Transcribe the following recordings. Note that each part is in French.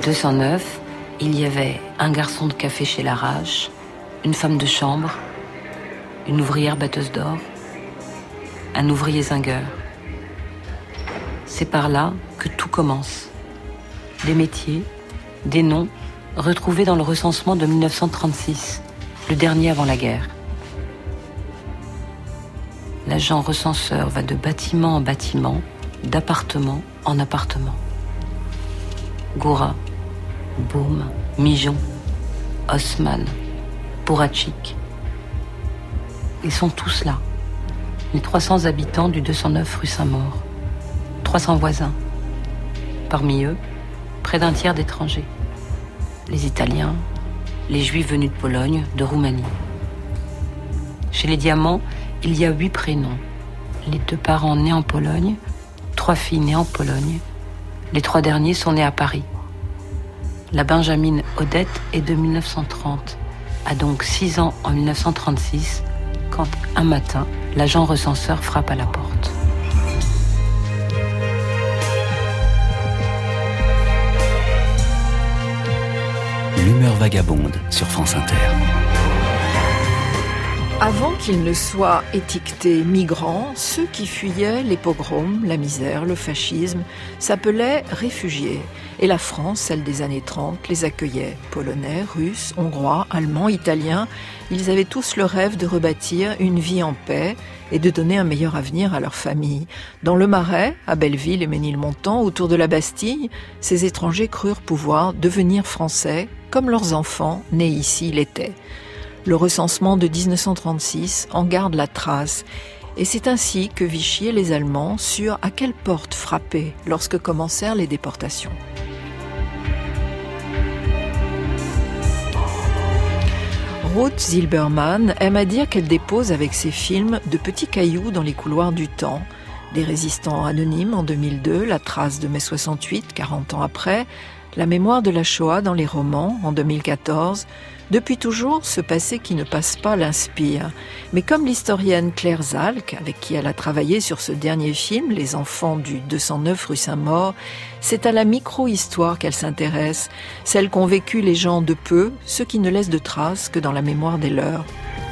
209, il y avait un garçon de café chez Larache, une femme de chambre, une ouvrière batteuse d'or, un ouvrier zingueur. C'est par là que tout commence. Des métiers, des noms, retrouvés dans le recensement de 1936, le dernier avant la guerre. L'agent recenseur va de bâtiment en bâtiment, d'appartement en appartement. Goura, Boum, Mijon, Haussmann, Pourachik. Ils sont tous là. Les 300 habitants du 209 rue Saint-Maur. 300 voisins. Parmi eux, près d'un tiers d'étrangers. Les Italiens, les Juifs venus de Pologne, de Roumanie. Chez les Diamants, il y a 8 prénoms. Les 2 parents nés en Pologne, 3 filles nées en Pologne. Les 3 derniers sont nés à Paris. La Benjamine Odette est de 1930, a donc 6 ans en 1936, quand un matin, l'agent recenseur frappe à la porte. L'humeur vagabonde sur France Inter. Avant qu'ils ne soient étiquetés migrants, ceux qui fuyaient les pogroms, la misère, le fascisme, s'appelaient réfugiés. Et la France, celle des années 30, les accueillait. Polonais, Russes, Hongrois, Allemands, Italiens, ils avaient tous le rêve de rebâtir une vie en paix et de donner un meilleur avenir à leur famille. Dans le Marais, à Belleville et Ménilmontant, autour de la Bastille, ces étrangers crurent pouvoir devenir français, comme leurs enfants, nés ici, l'étaient. Le recensement de 1936 en garde la trace. Et c'est ainsi que Vichy et les Allemands surent à quelle porte frapper lorsque commencèrent les déportations. Ruth Silberman aime à dire qu'elle dépose avec ses films de petits cailloux dans les couloirs du temps. Des résistants anonymes en 2002, La trace de mai 68, 40 ans après, La mémoire de la Shoah dans les romans en 2014. Depuis toujours, ce passé qui ne passe pas l'inspire. Mais comme l'historienne Claire Zalk, avec qui elle a travaillé sur ce dernier film, Les enfants du 209 rue Saint-Maur, c'est à la micro-histoire qu'elle s'intéresse, celle qu'ont vécu les gens de peu, ceux qui ne laissent de traces que dans la mémoire des leurs.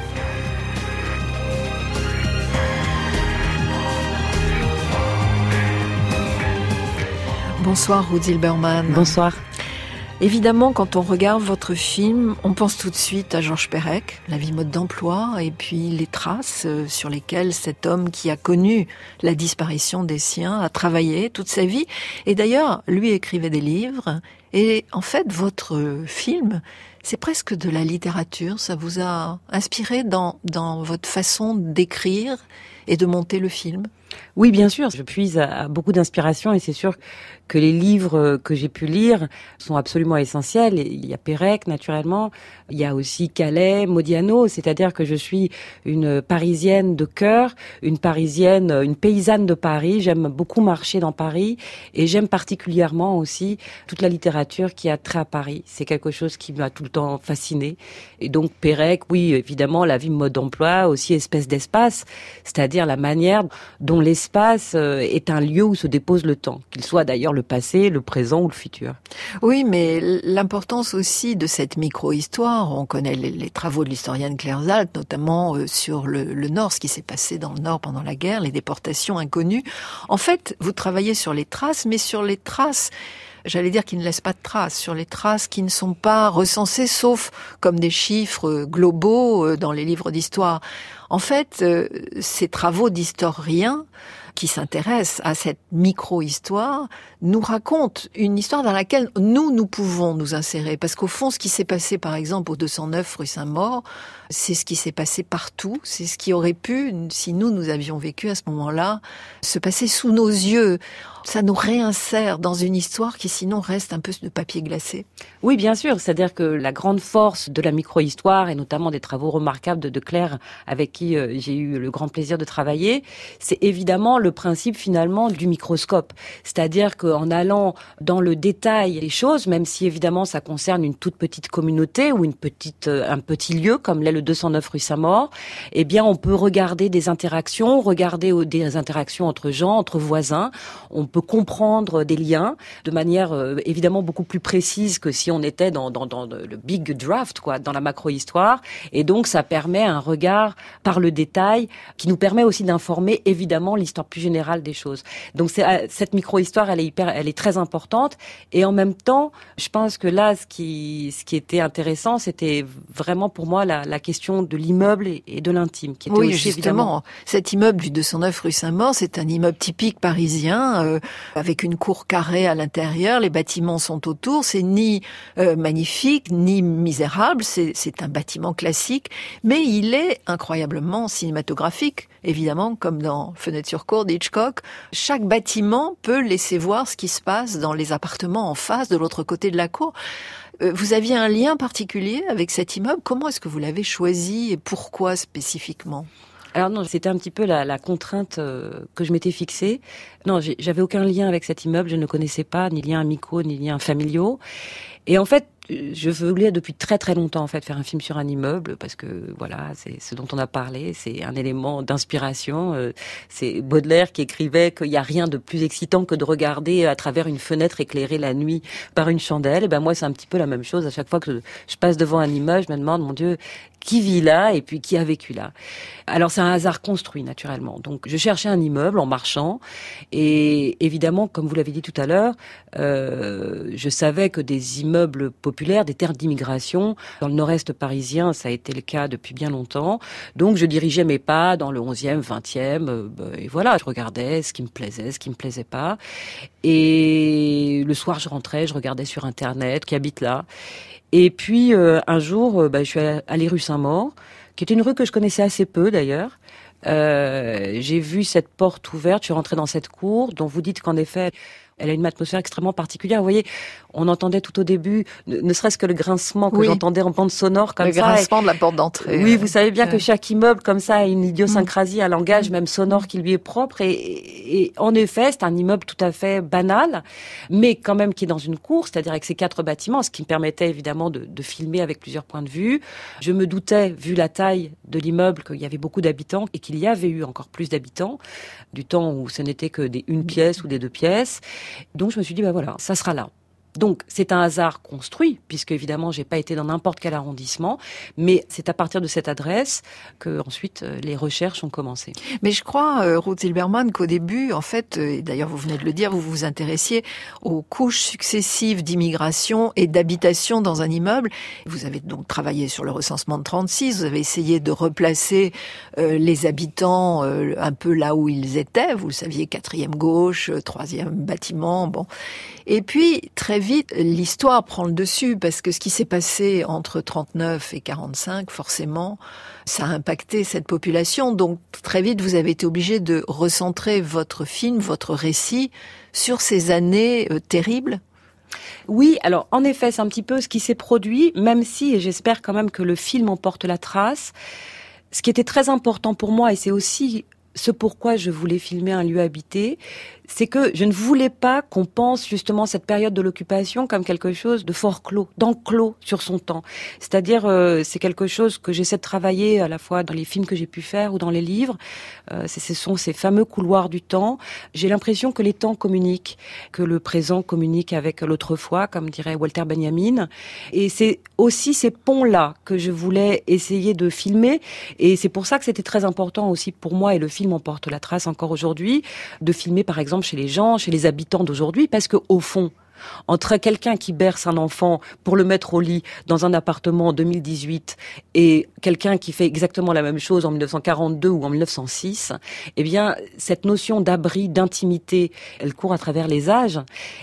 Bonsoir Ruth Silberman. Bonsoir. Évidemment, quand on regarde votre film, on pense tout de suite à Georges Perec, la vie mode d'emploi, et puis les traces sur lesquelles cet homme qui a connu la disparition des siens a travaillé toute sa vie. Et d'ailleurs, lui écrivait des livres. Et en fait, votre film, c'est presque de la littérature. Ça vous a inspiré dans votre façon d'écrire et de monter le film ? Oui, bien sûr. Je puise à beaucoup d'inspiration et c'est sûr que les livres que j'ai pu lire sont absolument essentiels. Il y a Pérec, naturellement. Il y a aussi Calais, Modiano. C'est-à-dire que je suis une Parisienne de cœur, une paysanne de Paris. J'aime beaucoup marcher dans Paris et j'aime particulièrement aussi toute la littérature qui a trait à Paris. C'est quelque chose qui m'a tout le temps fascinée. Et donc Pérec, oui, évidemment, la vie mode d'emploi, aussi espèce d'espace, c'est-à-dire la manière dont l'espace est un lieu où se dépose le temps, qu'il soit d'ailleurs le passé, le présent ou le futur. Oui, mais l'importance aussi de cette micro-histoire, on connaît les travaux de l'historienne Claire Zalk, notamment sur le Nord, ce qui s'est passé dans le Nord pendant la guerre, les déportations inconnues. En fait, vous travaillez sur les traces, mais sur les traces, j'allais dire qui ne laissent pas de traces, sur les traces qui ne sont pas recensées, sauf comme des chiffres globaux dans les livres d'histoire. En fait, ces travaux d'historiens qui s'intéressent à cette micro-histoire nous racontent une histoire dans laquelle nous pouvons nous insérer. Parce qu'au fond, ce qui s'est passé, par exemple, au 209 rue Saint-Maur, c'est ce qui s'est passé partout. C'est ce qui aurait pu, si nous avions vécu à ce moment-là, se passer sous nos yeux. Ça nous réinsère dans une histoire qui sinon reste un peu de papier glacé. Oui, bien sûr. C'est-à-dire que la grande force de la micro-histoire, et notamment des travaux remarquables de Claire, avec qui j'ai eu le grand plaisir de travailler, c'est évidemment le principe finalement du microscope. C'est-à-dire qu'en allant dans le détail des choses, même si évidemment ça concerne une toute petite communauté ou un petit lieu comme l'est le 209 rue Saint-Maur, eh bien on peut regarder des interactions entre gens, entre voisins. On peut comprendre des liens de manière évidemment beaucoup plus précise que si on était dans le big draft, quoi, dans la macro-histoire. Et donc ça permet un regard par le détail qui nous permet aussi d'informer évidemment l'histoire plus générale des choses. Donc cette micro-histoire, elle est très importante. Et en même temps, je pense que là, ce qui était intéressant, c'était vraiment pour moi la question de l'immeuble et de l'intime, qui était oui, aussi justement, évidemment. Cet immeuble du 209 rue Saint-Maur, c'est un immeuble typique parisien, avec une cour carrée à l'intérieur. Les bâtiments sont autour. C'est ni magnifique ni misérable. C'est un bâtiment classique, mais il est incroyablement cinématographique. Évidemment, comme dans Fenêtre sur cour d'Hitchcock, chaque bâtiment peut laisser voir ce qui se passe dans les appartements en face, de l'autre côté de la cour. Vous aviez un lien particulier avec cet immeuble. Comment est-ce que vous l'avez choisi et pourquoi spécifiquement ? Alors non, c'était un petit peu la contrainte que je m'étais fixée. Non, j'avais aucun lien avec cet immeuble, je ne connaissais pas, ni liens amicaux, ni liens familiaux. Et en fait, je voulais depuis très très longtemps en fait faire un film sur un immeuble parce que voilà, c'est ce dont on a parlé, c'est un élément d'inspiration. C'est Baudelaire qui écrivait qu'il n'y a rien de plus excitant que de regarder à travers une fenêtre éclairée la nuit par une chandelle. Et ben moi c'est un petit peu la même chose. À chaque fois que je passe devant un immeuble, je me demande mon Dieu, qui vit là et puis qui a vécu là. Alors c'est un hasard construit naturellement. Donc je cherchais un immeuble en marchant et évidemment, comme vous l'avez dit tout à l'heure, je savais que des immeubles populaires, des terres d'immigration dans le nord-est parisien, ça a été le cas depuis bien longtemps. Donc je dirigeais mes pas dans le 11e, 20e et voilà, je regardais ce qui me plaisait, ce qui me plaisait pas. Et le soir je rentrais, je regardais sur internet qui habite là. Et puis un jour, je suis allée rue Saint-Maur, qui était une rue que je connaissais assez peu d'ailleurs. J'ai vu cette porte ouverte, je suis rentrée dans cette cour, dont vous dites qu'en effet, elle a une atmosphère extrêmement particulière. Vous voyez, on entendait tout au début, ne serait-ce que le grincement que j'entendais en bande sonore comme ça. Le grincement de la porte d'entrée. Oui, vous savez bien que chaque immeuble comme ça a une idiosyncrasie, un langage même sonore qui lui est propre. Et en effet, c'est un immeuble tout à fait banal, mais quand même qui est dans une cour, c'est-à-dire avec ses 4 bâtiments, ce qui me permettait évidemment de filmer avec plusieurs points de vue. Je me doutais, vu la taille de l'immeuble, qu'il y avait beaucoup d'habitants et qu'il y avait eu encore plus d'habitants, du temps où ce n'était que des 1 pièce ou des 2 pièces. Donc je me suis dit, voilà, ça sera là. Donc c'est un hasard construit, puisque évidemment j'ai pas été dans n'importe quel arrondissement, mais c'est à partir de cette adresse que ensuite les recherches ont commencé. Mais je crois, Ruth Silberman, qu'au début, en fait, et d'ailleurs vous venez de le dire, vous vous intéressiez aux couches successives d'immigration et d'habitation dans un immeuble. Vous avez donc travaillé sur le recensement de 36, vous avez essayé de replacer les habitants un peu là où ils étaient, vous le saviez, 4e gauche, 3e bâtiment, bon. Et puis, très vite, l'histoire prend le dessus, parce que ce qui s'est passé entre 39 et 45, forcément, ça a impacté cette population. Donc, très vite, vous avez été obligé de recentrer votre film, votre récit, sur ces années terribles. Oui, alors, en effet, c'est un petit peu ce qui s'est produit, même si, et j'espère quand même que le film en porte la trace. Ce qui était très important pour moi, et c'est aussi ce pourquoi je voulais filmer un lieu habité, c'est que je ne voulais pas qu'on pense justement cette période de l'occupation comme quelque chose de fort clos, d'enclos sur son temps. C'est-à-dire, c'est quelque chose que j'essaie de travailler à la fois dans les films que j'ai pu faire ou dans les livres. Ce sont ces fameux couloirs du temps. J'ai l'impression que les temps communiquent, que le présent communique avec l'autrefois, comme dirait Walter Benjamin. Et c'est aussi ces ponts-là que je voulais essayer de filmer. Et c'est pour ça que c'était très important aussi pour moi, et le film en porte la trace encore aujourd'hui, de filmer par exemple chez les gens, chez les habitants d'aujourd'hui, parce que au fond, entre quelqu'un qui berce un enfant pour le mettre au lit dans un appartement en 2018 et quelqu'un qui fait exactement la même chose en 1942 ou en 1906, eh bien, cette notion d'abri, d'intimité, elle court à travers les âges.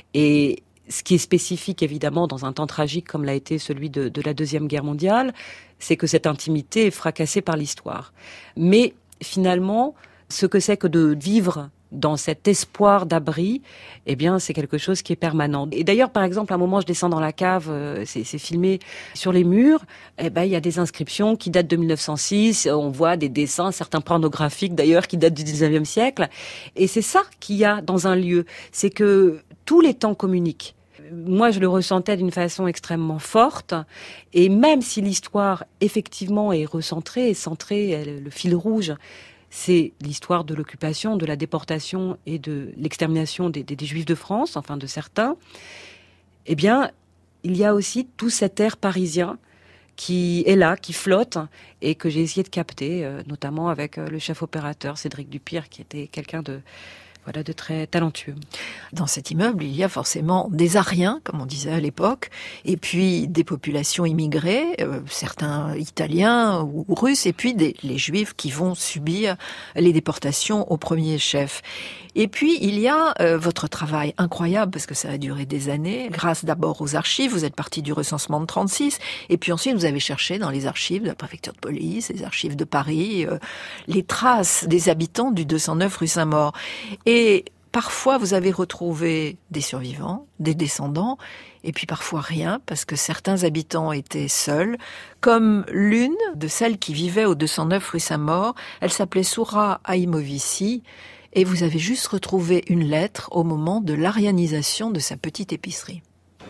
Et ce qui est spécifique, évidemment, dans un temps tragique comme l'a été celui de la Deuxième Guerre mondiale, c'est que cette intimité est fracassée par l'histoire. Mais finalement, ce que c'est que de vivre dans cet espoir d'abri, eh bien, c'est quelque chose qui est permanent. Et d'ailleurs, par exemple, à un moment, je descends dans la cave, c'est filmé sur les murs, eh ben, il y a des inscriptions qui datent de 1906, on voit des dessins, certains pornographiques d'ailleurs, qui datent du 19e siècle. Et c'est ça qu'il y a dans un lieu, c'est que tous les temps communiquent. Moi, je le ressentais d'une façon extrêmement forte. Et même si l'histoire, effectivement, est recentrée, est centrée, le fil rouge, c'est l'histoire de l'occupation, de la déportation et de l'extermination des Juifs de France, enfin de certains. Eh bien, il y a aussi tout cet air parisien qui est là, qui flotte, et que j'ai essayé de capter, notamment avec le chef opérateur Cédric Dupire, qui était quelqu'un de très talentueux. Dans cet immeuble, il y a forcément des Ariens, comme on disait à l'époque, et puis des populations immigrées, certains Italiens ou Russes, et puis les Juifs qui vont subir les déportations au premier chef. Et puis, il y a votre travail incroyable, parce que ça a duré des années, grâce d'abord aux archives. Vous êtes parti du recensement de 36, et puis ensuite, vous avez cherché dans les archives de la préfecture de police, les archives de Paris, les traces des habitants du 209 rue Saint-Maur. Et parfois, vous avez retrouvé des survivants, des descendants, et puis parfois rien, parce que certains habitants étaient seuls, comme l'une de celles qui vivaient au 209 rue Saint-Maur. Elle s'appelait Soura Haïmovici, et vous avez juste retrouvé une lettre au moment de l'arianisation de sa petite épicerie.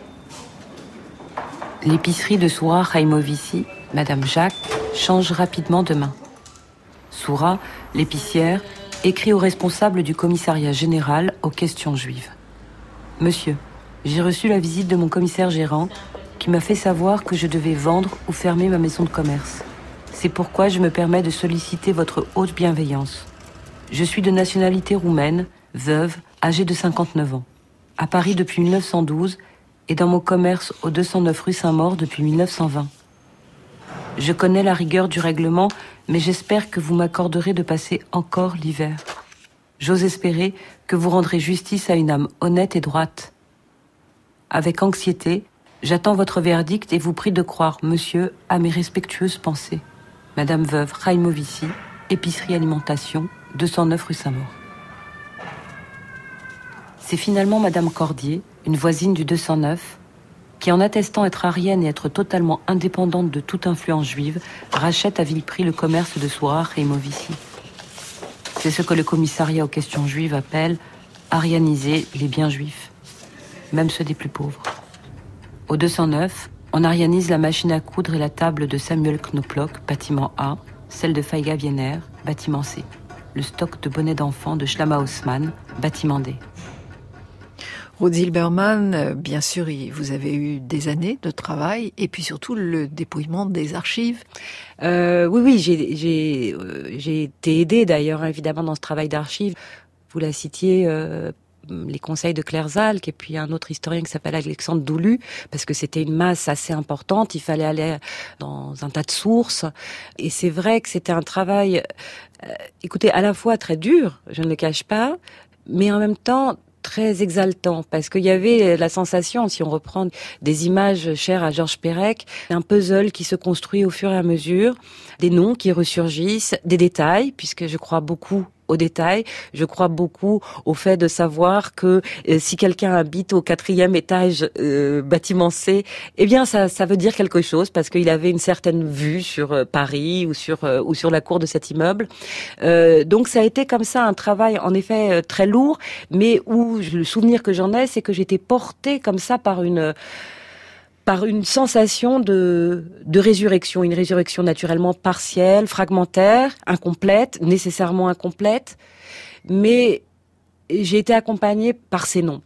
L'épicerie de Soura Haïmovici, Madame Jacques, change rapidement de main. Soura, l'épicière, écrit au responsable du commissariat général aux questions juives. « Monsieur, j'ai reçu la visite de mon commissaire gérant qui m'a fait savoir que je devais vendre ou fermer ma maison de commerce. C'est pourquoi je me permets de solliciter votre haute bienveillance. Je suis de nationalité roumaine, veuve, âgée de 59 ans. À Paris depuis 1912 et dans mon commerce au 209 rue Saint-Maur depuis 1920. Je connais la rigueur du règlement, mais j'espère que vous m'accorderez de passer encore l'hiver. J'ose espérer que vous rendrez justice à une âme honnête et droite. Avec anxiété, j'attends votre verdict et vous prie de croire, monsieur, à mes respectueuses pensées. Madame veuve Haïmovici, épicerie alimentation, 209 rue Saint-Maur. » C'est finalement Madame Cordier, une voisine du 209, qui, en attestant être arienne et être totalement indépendante de toute influence juive, rachète à vil prix le commerce de Soura Haïmovici. C'est ce que le commissariat aux questions juives appelle « arianiser les biens juifs », même ceux des plus pauvres. Au 209, on arianise la machine à coudre et la table de Samuel Knoploch, bâtiment A, celle de Faiga Wiener, bâtiment C, le stock de bonnets d'enfants de Shlama Haussmann, bâtiment D. Ruth Zilberman, bien sûr, vous avez eu des années de travail et puis surtout le dépouillement des archives. Oui, j'ai été aidée d'ailleurs évidemment dans ce travail d'archives. Vous la citiez, les conseils de Claire Zalk et puis un autre historien qui s'appelle Alexandre Doulu, parce que c'était une masse assez importante. Il fallait aller dans un tas de sources et c'est vrai que c'était un travail, écoutez, à la fois très dur, je ne le cache pas, mais en même temps très exaltant, parce qu'il y avait la sensation, si on reprend des images chères à Georges Perec, un puzzle qui se construit au fur et à mesure, des noms qui ressurgissent, des détails, puisque je crois beaucoup aux détails. Je crois beaucoup au fait de savoir que si quelqu'un habite au 4e étage bâtiment C, eh bien ça veut dire quelque chose parce qu'il avait une certaine vue sur Paris ou sur la cour de cet immeuble. Donc ça a été comme ça un travail en effet très lourd, mais où le souvenir que j'en ai, c'est que j'étais portée comme ça par une sensation de résurrection, une résurrection naturellement partielle, fragmentaire, incomplète, nécessairement incomplète, mais j'ai été accompagnée par ces noms.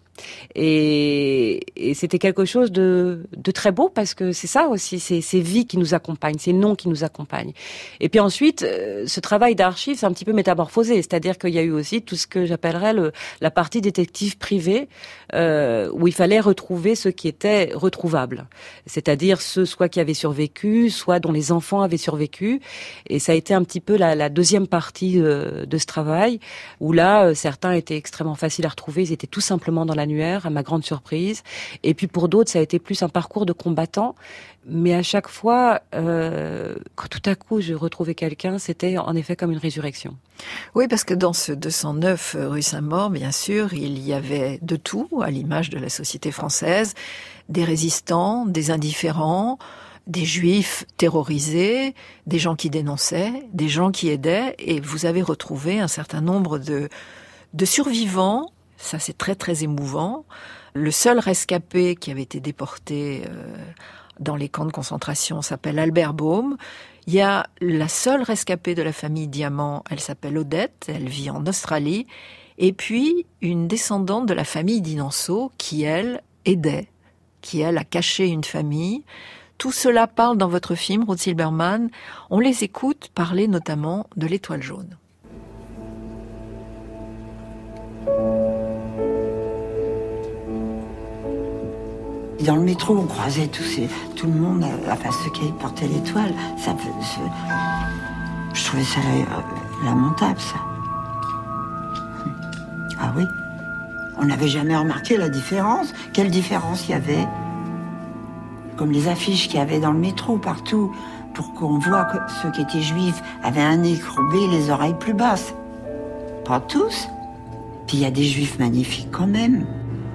Et c'était quelque chose de très beau parce que c'est ça aussi, ces vies qui nous accompagnent, ces noms qui nous accompagnent. Et puis ensuite, ce travail d'archives c'est un petit peu métamorphosé, c'est-à-dire qu'il y a eu aussi tout ce que j'appellerais la partie détective privée, où il fallait retrouver ce qui était retrouvable, c'est-à-dire ceux soit qui avaient survécu, soit dont les enfants avaient survécu. Et ça a été un petit peu la deuxième partie de ce travail, où là, certains étaient extrêmement faciles à retrouver, ils étaient tout simplement dans la annuaire, à ma grande surprise. Et puis pour d'autres, ça a été plus un parcours de combattant. Mais à chaque fois, quand tout à coup je retrouvais quelqu'un, c'était en effet comme une résurrection. Oui, parce que dans ce 209 rue Saint-Maur, bien sûr, il y avait de tout, à l'image de la société française, des résistants, des indifférents, des juifs terrorisés, des gens qui dénonçaient, des gens qui aidaient, et vous avez retrouvé un certain nombre de survivants. Ça, c'est très très émouvant. Le seul rescapé qui avait été déporté dans les camps de concentration s'appelle Albert Baum. Il y a la seule rescapée de la famille Diamant, elle s'appelle Odette, elle vit en Australie. Et puis, une descendante de la famille Dinanceau qui, elle, aidait, qui, elle, a caché une famille. Tout cela parle dans votre film, Ruth Silberman. On les écoute parler notamment de l'Étoile jaune. Dans le métro, on croisait tout le monde, enfin ceux qui portaient l'étoile. Je trouvais ça lamentable, ça. Ah oui. On n'avait jamais remarqué la différence. Quelle différence il y avait? Comme les affiches qu'il y avait dans le métro, partout, pour qu'on voit que ceux qui étaient juifs avaient un nez courbé et les oreilles plus basses. Pas tous. Puis il y a des juifs magnifiques quand même.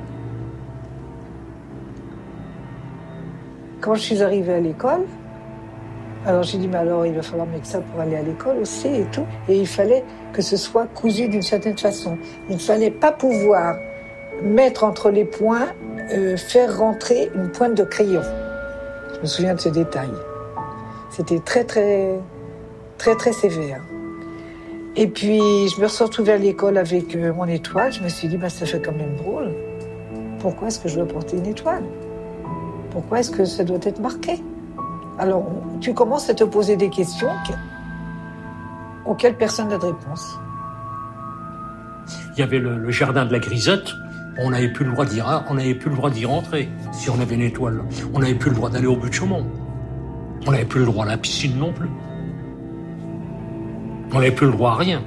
Quand je suis arrivée à l'école, alors j'ai dit, mais alors il va falloir mettre ça pour aller à l'école aussi et tout. Et il fallait que ce soit cousu d'une certaine façon. Il ne fallait pas pouvoir mettre entre les points, faire rentrer une pointe de crayon. Je me souviens de ce détail. C'était très, très, très, très sévère. Et puis, je me suis retrouvée à l'école avec mon étoile. Je me suis dit, ça fait quand même drôle. Pourquoi est-ce que je dois porter une étoile ? Pourquoi est-ce que ça doit être marqué ? Alors, tu commences à te poser des questions auxquelles personne n'a de réponse. Il y avait le jardin de la Grisette. On n'avait plus le droit d'y rentrer si on avait une étoile. On n'avait plus le droit d'aller au but de Chaumont. On n'avait plus le droit à la piscine non plus. On n'avait plus le droit à rien.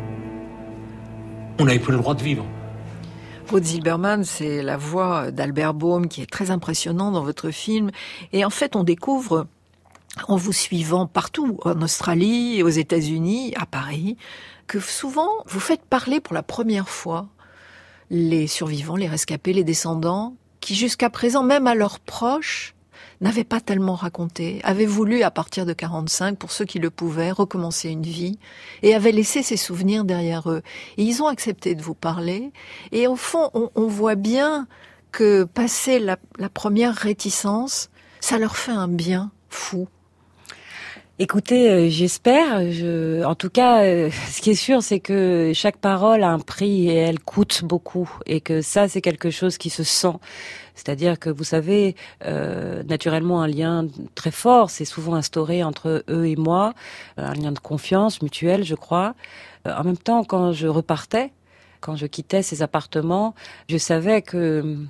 On n'avait plus le droit de vivre. Ruth Silberman, c'est la voix d'Albert Baum qui est très impressionnant dans votre film. Et en fait, on découvre, en vous suivant partout, en Australie, aux États-Unis, à Paris, que souvent, vous faites parler pour la première fois les survivants, les rescapés, les descendants, qui jusqu'à présent, même à leurs proches, n'avaient pas tellement raconté, avaient voulu, à partir de 45, pour ceux qui le pouvaient, recommencer une vie, et avaient laissé ces souvenirs derrière eux. Et ils ont accepté de vous parler, et au fond, on voit bien que, passer la première réticence, ça leur fait un bien fou. Écoutez, j'espère. En tout cas, ce qui est sûr, c'est que chaque parole a un prix et elle coûte beaucoup. Et que ça, c'est quelque chose qui se sent. C'est-à-dire que, vous savez, naturellement, un lien très fort s'est souvent instauré entre eux et moi. Un lien de confiance mutuelle, je crois. En même temps, quand je repartais, quand je quittais ces appartements, je savais que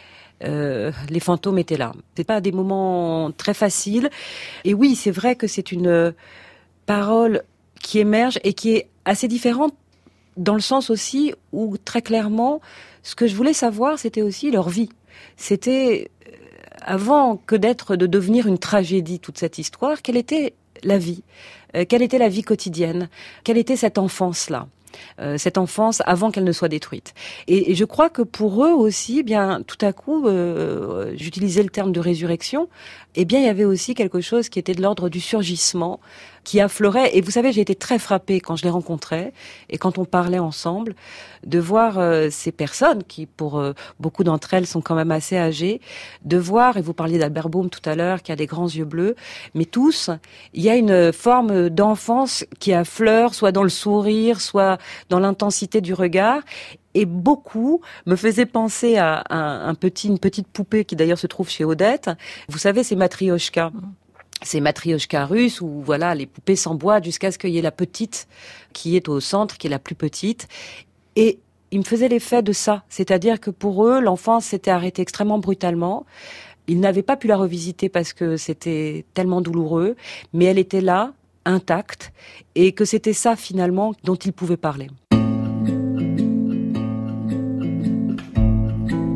les fantômes étaient là. C'est pas des moments très faciles. Et oui, c'est vrai que c'est une parole qui émerge et qui est assez différente dans le sens aussi où, très clairement, ce que je voulais savoir, c'était aussi leur vie. C'était, avant que de devenir une tragédie, toute cette histoire, quelle était la vie ? Quelle était la vie quotidienne ? Quelle était cette enfance-là ? Cette enfance avant qu'elle ne soit détruite. Et je crois que pour eux aussi, bien tout à coup, j'utilisais le terme de résurrection, eh bien il y avait aussi quelque chose qui était de l'ordre du surgissement, qui affleurait. Et vous savez, j'ai été très frappée quand je les rencontrais et quand on parlait ensemble, de voir ces personnes qui, pour beaucoup d'entre elles, sont quand même assez âgées, de voir, et vous parliez d'Albert Baum tout à l'heure, qui a des grands yeux bleus, mais tous, il y a une forme d'enfance qui affleure, soit dans le sourire, soit dans l'intensité du regard. Et beaucoup me faisaient penser à une petite poupée qui d'ailleurs se trouve chez Odette. Vous savez, c'est Matryoshka. C'est Matryoshka russe où voilà, les poupées s'emboîtent jusqu'à ce qu'il y ait la petite qui est au centre, qui est la plus petite. Et il me faisait l'effet de ça. C'est-à-dire que pour eux, l'enfance s'était arrêtée extrêmement brutalement. Ils n'avaient pas pu la revisiter parce que c'était tellement douloureux, mais elle était là, intacte, et que c'était ça finalement dont ils pouvaient parler.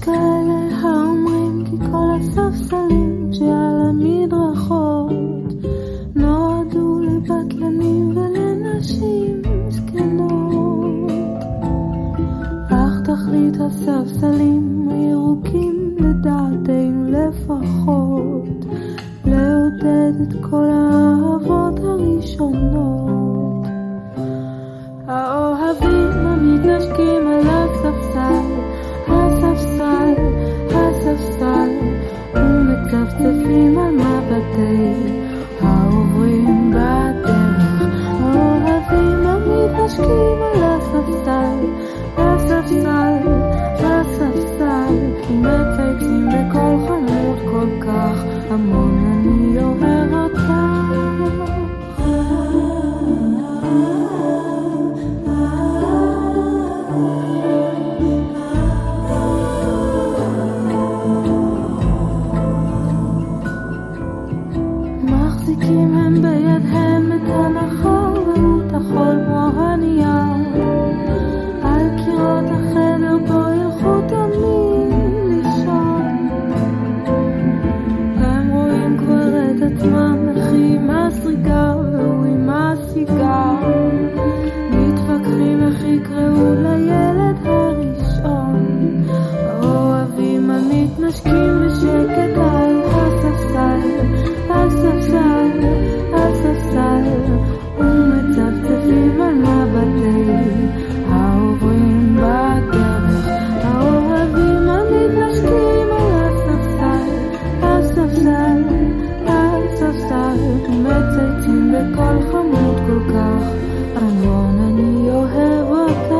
כאלה האומרים כי כל הספסלים שעל המדרכות נועדו לבטלנים ולנשים זקנות. אך תכלית הספסלים הירוקים לדעתנו לפחות לעודד את כל האהבות הראשונות. האוהבים המתנשקים על הספסל, הספסל, הספסל, ומצפצפים על מבטי העוברים בדרך. האוהבים המתנשקים על הספסל, הספסל, הספסל, ומצייצים בקול חמוד כל כך המון אני אוהב אותך. מחזיקים הם בידהם את הנחל ואת החול כמו הנייר. על קירות החדר בו ילכו תמיד לישון. הם רואים כבר את עצמם אחים הסריגר והוא עם הסיגר. מתווכחים איך יקראו לילד הראשון. האוהבים המתנשקים בשקט על הספסל, הספסל, הספסל, ומצפצפים על מבטי העוברים בדרך. האוהבים המתנשקים על הספסל, הספסל, הספסל, ומצייצים בקול חמוד כל כך המון אני אוהב אותך.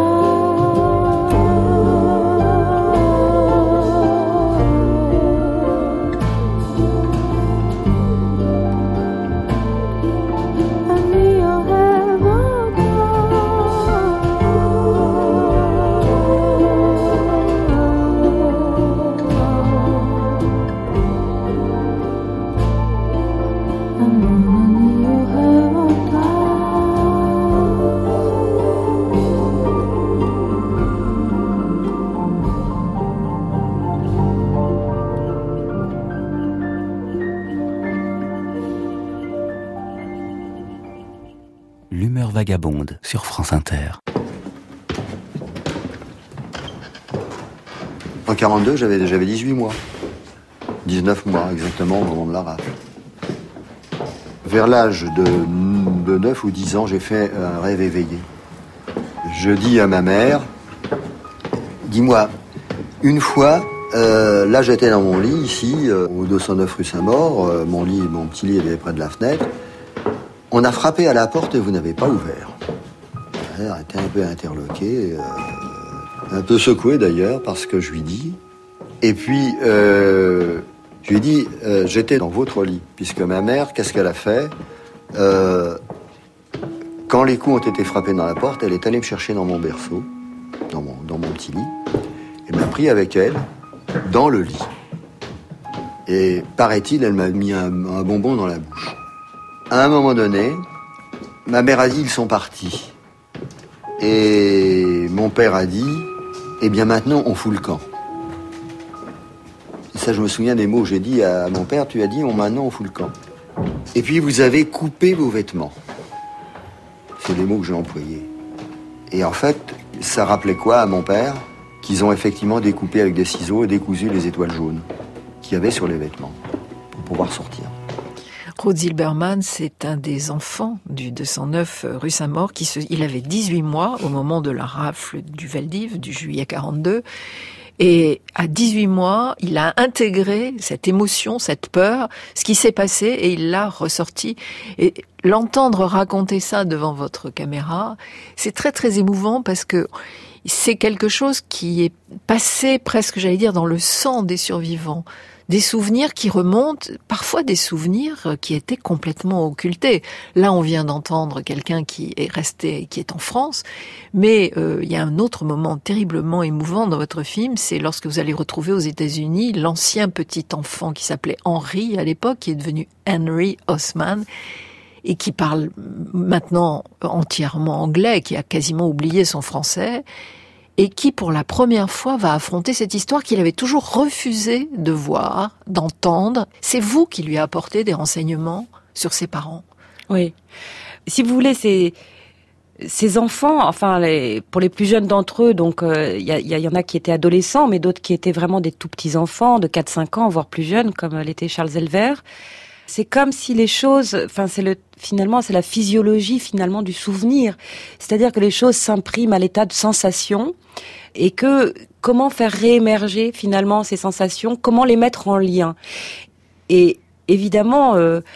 L'humeur vagabonde sur France Inter. En 42, j'avais 18 mois. 19 mois exactement au moment de la rafle. Vers l'âge de 9 ou 10 ans, j'ai fait un rêve éveillé. Je dis à ma mère, dis-moi, une fois, là j'étais dans mon lit ici, au 209 rue Saint-Maur, mon petit lit était près de la fenêtre. On a frappé à la porte et vous n'avez pas ouvert. Elle était un peu interloquée, un peu secouée d'ailleurs par ce que je lui dis. Et puis, je lui ai dit, j'étais dans votre lit, puisque ma mère, qu'est-ce qu'elle a fait ? Quand les coups ont été frappés dans la porte, elle est allée me chercher dans mon berceau, dans mon petit lit, et m'a pris avec elle dans le lit. Et paraît-il, elle m'a mis un bonbon dans la bouche. À un moment donné, ma mère a dit, ils sont partis. Et mon père a dit, eh bien maintenant, on fout le camp. Et ça, je me souviens des mots que j'ai dit à mon père, tu as dit, maintenant, on fout le camp. Et puis, vous avez coupé vos vêtements. C'est les mots que j'ai employés. Et en fait, ça rappelait quoi à mon père ? Qu'ils ont effectivement découpé avec des ciseaux et décousu les étoiles jaunes qu'il y avait sur les vêtements pour pouvoir sortir. Ruud Zilberman, c'est un des enfants du 209 rue Saint-Maur. Il avait 18 mois au moment de la rafle du Veldiv, du juillet 42. Et à 18 mois, il a intégré cette émotion, cette peur, ce qui s'est passé, et il l'a ressorti. Et l'entendre raconter ça devant votre caméra, c'est très très émouvant parce que c'est quelque chose qui est passé presque, j'allais dire, dans le sang des survivants. Des souvenirs qui remontent, parfois des souvenirs qui étaient complètement occultés. Là, on vient d'entendre quelqu'un qui est resté, qui est en France, mais il y a un autre moment terriblement émouvant dans votre film, c'est lorsque vous allez retrouver aux États-Unis l'ancien petit enfant qui s'appelait Henry à l'époque, qui est devenu Henry Osman, et qui parle maintenant entièrement anglais, qui a quasiment oublié son français. et qui, pour la première fois, va affronter cette histoire qu'il avait toujours refusé de voir, d'entendre. C'est vous qui lui apportez des renseignements sur ses parents. Oui. Si vous voulez, ces enfants, enfin, pour les plus jeunes d'entre eux, donc il y en a qui étaient adolescents, mais d'autres qui étaient vraiment des tout petits enfants de 4-5 ans, voire plus jeunes, comme l'était Charles Elver. C'est comme si les choses, enfin, finalement, c'est la physiologie finalement du souvenir. C'est-à-dire que les choses s'impriment à l'état de sensation et que comment faire réémerger finalement ces sensations, comment les mettre en lien. Et évidemment,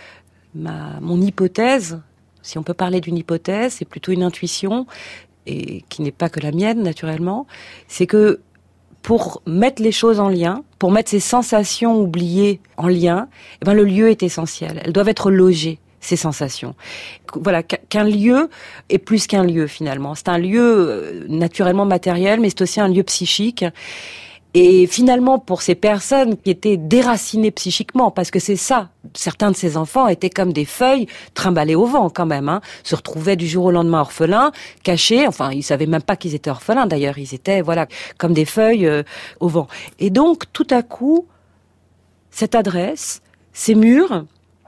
mon hypothèse, si on peut parler d'une hypothèse, c'est plutôt une intuition, et qui n'est pas que la mienne, naturellement, c'est que pour mettre les choses en lien, pour mettre ces sensations oubliées en lien, eh ben, le lieu est essentiel. Elles doivent être logées, ces sensations. Voilà, qu'un lieu est plus qu'un lieu, finalement. C'est un lieu naturellement matériel, mais c'est aussi un lieu psychique. Et finalement, pour ces personnes qui étaient déracinées psychiquement, parce que c'est ça, certains de ces enfants étaient comme des feuilles trimballées au vent quand même, se retrouvaient du jour au lendemain orphelins, cachés, enfin ils savaient même pas qu'ils étaient orphelins d'ailleurs, ils étaient voilà comme des feuilles au vent. Et donc tout à coup, cette adresse, ces murs,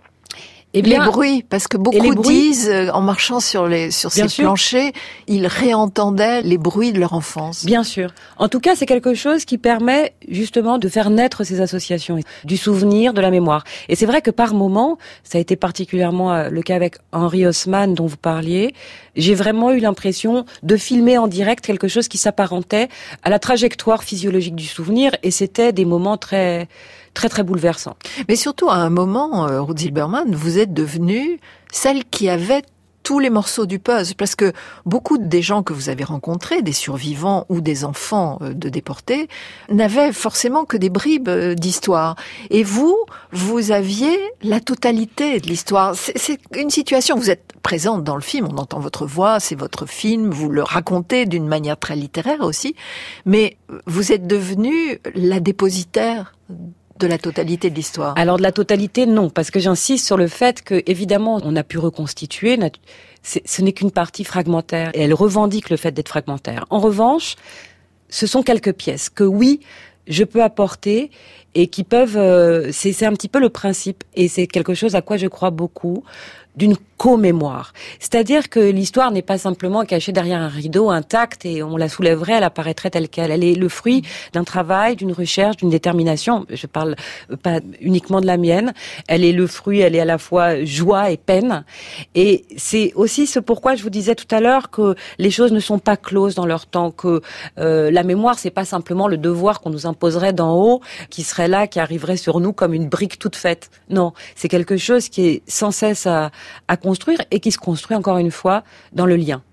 et bien, les bruits, parce que beaucoup disent, en marchant sur ces planchers, ils réentendaient les bruits de leur enfance. Bien sûr. En tout cas, c'est quelque chose qui permet justement de faire naître ces associations, du souvenir, de la mémoire. Et c'est vrai que par moments, ça a été particulièrement le cas avec Henri Haussmann dont vous parliez, j'ai vraiment eu l'impression de filmer en direct quelque chose qui s'apparentait à la trajectoire physiologique du souvenir, et c'était des moments très bouleversant. Mais surtout, à un moment, Ruth Silberman, vous êtes devenue celle qui avait tous les morceaux du puzzle, parce que beaucoup des gens que vous avez rencontrés, des survivants ou des enfants de déportés, n'avaient forcément que des bribes d'histoire. Et vous aviez la totalité de l'histoire. C'est une situation, vous êtes présente dans le film, on entend votre voix, c'est votre film, vous le racontez d'une manière très littéraire aussi, mais vous êtes devenue la dépositaire de la totalité de l'histoire. Alors de la totalité, non, parce que j'insiste sur le fait que, évidemment, on a pu reconstituer, ce n'est qu'une partie fragmentaire, et elle revendique le fait d'être fragmentaire. En revanche, ce sont quelques pièces que, oui, je peux apporter, et qui peuvent... c'est un petit peu le principe, et c'est quelque chose à quoi je crois beaucoup, d'une co-mémoire. C'est-à-dire que l'histoire n'est pas simplement cachée derrière un rideau intact et on la soulèverait, elle apparaîtrait telle qu'elle. Elle est le fruit d'un travail, d'une recherche, d'une détermination. Je parle pas uniquement de la mienne. Elle est le fruit, elle est à la fois joie et peine. Et c'est aussi ce pourquoi je vous disais tout à l'heure que les choses ne sont pas closes dans leur temps, que la mémoire, c'est pas simplement le devoir qu'on nous imposerait d'en haut, qui serait là, qui arriverait sur nous comme une brique toute faite. Non, c'est quelque chose qui est sans cesse à construire et qui se construit encore une fois dans le lien.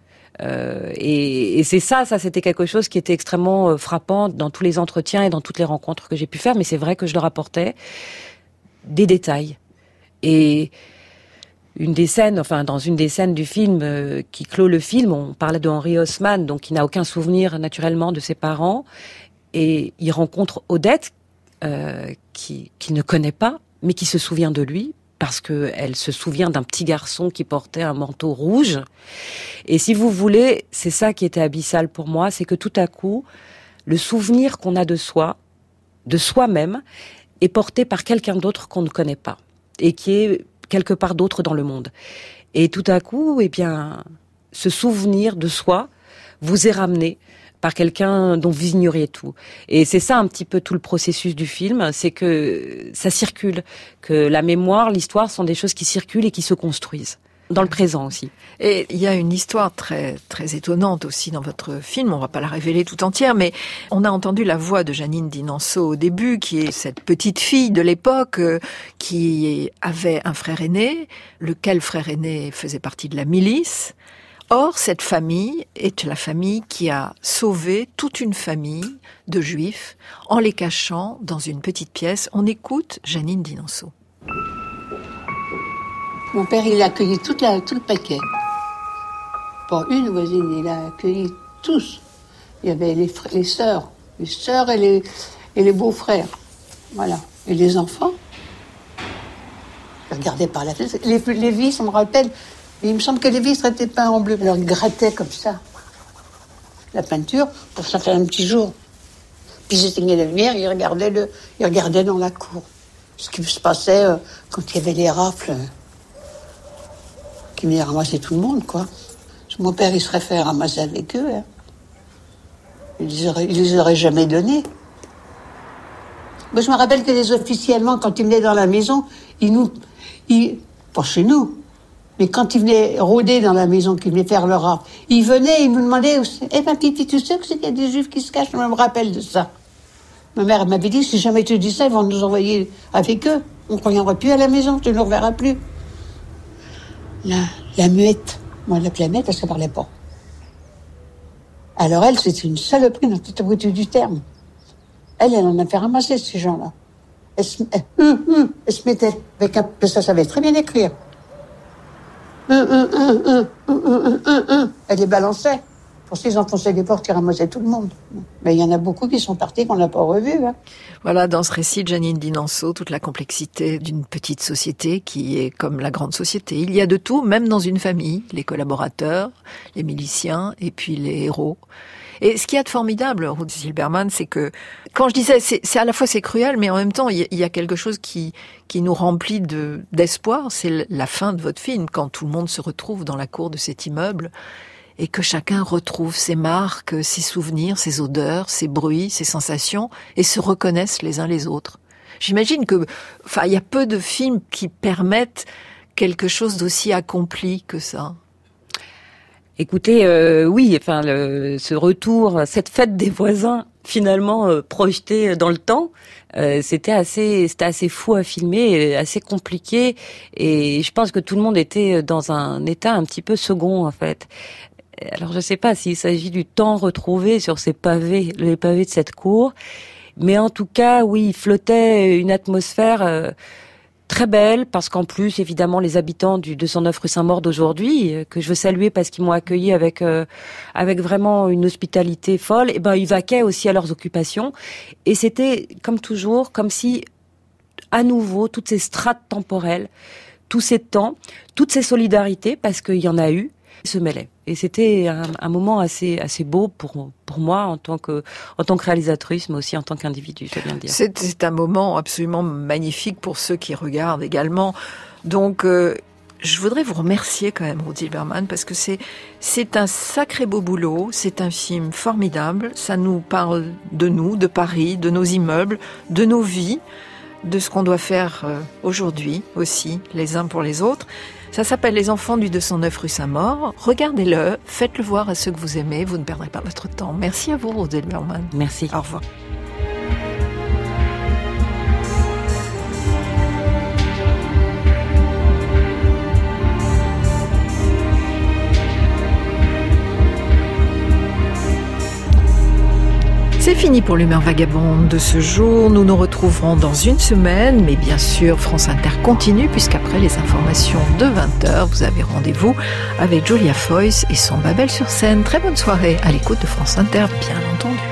Et c'est ça c'était quelque chose qui était extrêmement frappant dans tous les entretiens et dans toutes les rencontres que j'ai pu faire, mais c'est vrai que je leur apportais des détails. Et une des scènes, enfin dans une des scènes du film qui clôt le film, on parlait de Henri Haussmann, donc qui n'a aucun souvenir naturellement de ses parents, et il rencontre Odette, qui ne connaît pas, mais qui se souvient de lui, parce qu'elle se souvient d'un petit garçon qui portait un manteau rouge. Et si vous voulez, c'est ça qui était abyssal pour moi, c'est que tout à coup, le souvenir qu'on a de soi, de soi-même, est porté par quelqu'un d'autre qu'on ne connaît pas, et qui est quelque part d'autre dans le monde. Et tout à coup, eh bien, ce souvenir de soi vous est ramené par quelqu'un dont vous ignoriez tout. Et c'est ça un petit peu tout le processus du film, c'est que ça circule, que la mémoire, l'histoire sont des choses qui circulent et qui se construisent. Dans le présent aussi. Et il y a une histoire très, très étonnante aussi dans votre film, on va pas la révéler tout entière, mais on a entendu la voix de Jeannine Dinanceau au début, qui est cette petite fille de l'époque qui avait un frère aîné, lequel frère aîné faisait partie de la milice. Or, cette famille est la famille qui a sauvé toute une famille de juifs en les cachant dans une petite pièce. On écoute Jeannine Dinanceau. Mon père, il a accueilli tout le paquet. Pas une voisine, il a accueilli tous. Il y avait les sœurs et les beaux-frères. Voilà. Et les enfants. Je regardais par la fenêtre. Les vis, on me rappelle... Il me semble que les vitres étaient peintes en bleu. Alors, ils grattaient comme ça. la peinture pour ça faire un petit jour. Puis j'éteignais la lumière, il regardait dans la cour. Ce qui se passait quand il y avait les rafles qui venaient ramasser tout le monde, quoi. Mon père, il serait fait ramasser avec eux. Hein. Il les aurait jamais donnés. Moi, je me rappelle que les officiers allemands, quand ils venaient dans la maison, pas chez nous, mais quand ils venaient rôder dans la maison, qu'ils venaient faire leur rafle, ils venaient, ils nous demandaient, eh ben, Pipi, tu sais qu'il y a des juifs qui se cachent? Je me rappelle de ça. Ma mère m'avait dit, si jamais tu dis ça, ils vont nous envoyer avec eux. On ne reviendra plus à la maison, tu ne nous reverras plus. La muette, moi, je l'appelais muette parce qu'elle ne parlait pas. Alors elle, c'était une saloperie dans toute la beauté du terme. Elle en a fait ramasser, ces gens-là. Elle se mettait avec un... Ça savait très bien écrire. Elle les balançait. Pour ça, ils enfonçaient les portes, ils ramassaient tout le monde. Mais il y en a beaucoup qui sont partis qu'on n'a pas revus. Hein. Voilà, dans ce récit de Janine Dinanceau, toute la complexité d'une petite société qui est comme la grande société. Il y a de tout, même dans une famille, les collaborateurs, les miliciens et puis les héros. Et ce qu'il y a de formidable, Ruth Silberman, c'est que, quand je disais, c'est à la fois c'est cruel, mais en même temps, il y a quelque chose qui nous remplit d'espoir. C'est la fin de votre film, quand tout le monde se retrouve dans la cour de cet immeuble et que chacun retrouve ses marques, ses souvenirs, ses odeurs, ses bruits, ses sensations et se reconnaissent les uns les autres. J'imagine que, il y a peu de films qui permettent quelque chose d'aussi accompli que ça. Écoutez, oui, ce retour, cette fête des voisins, finalement projetée dans le temps, c'était assez fou à filmer, assez compliqué, et je pense que tout le monde était dans un état un petit peu second, en fait. Alors, je sais pas s'il s'agit du temps retrouvé sur ces pavés, les pavés de cette cour, mais en tout cas, oui, il flottait une atmosphère très belle, parce qu'en plus, évidemment, les habitants du 209 rue Saint-Maur d'aujourd'hui, que je veux saluer parce qu'ils m'ont accueilli avec vraiment une hospitalité folle, ils vaquaient aussi à leurs occupations. Et c'était, comme toujours, comme si, à nouveau, toutes ces strates temporelles, tous ces temps, toutes ces solidarités, parce qu'il y en a eu, se mêlaient. Et c'était un moment assez beau pour moi en tant que réalisatrice, mais aussi en tant qu'individu, je viens de dire. C'est un moment absolument magnifique pour ceux qui regardent également. Donc, je voudrais vous remercier quand même, Ruth Silberman, parce que c'est un sacré beau boulot, c'est un film formidable, ça nous parle de nous, de Paris, de nos immeubles, de nos vies, de ce qu'on doit faire aujourd'hui aussi, les uns pour les autres. Ça s'appelle Les enfants du 209 rue Saint-Maur. Regardez-le, faites-le voir à ceux que vous aimez, vous ne perdrez pas votre temps. Merci à vous, Ruth Silberman. Merci. Au revoir. C'est fini pour l'humeur vagabonde de ce jour. Nous nous retrouverons dans une semaine, mais bien sûr, France Inter continue, puisqu'après les informations de 20h, vous avez rendez-vous avec Julia Foyce et son Babel sur scène. Très bonne soirée à l'écoute de France Inter, bien entendu.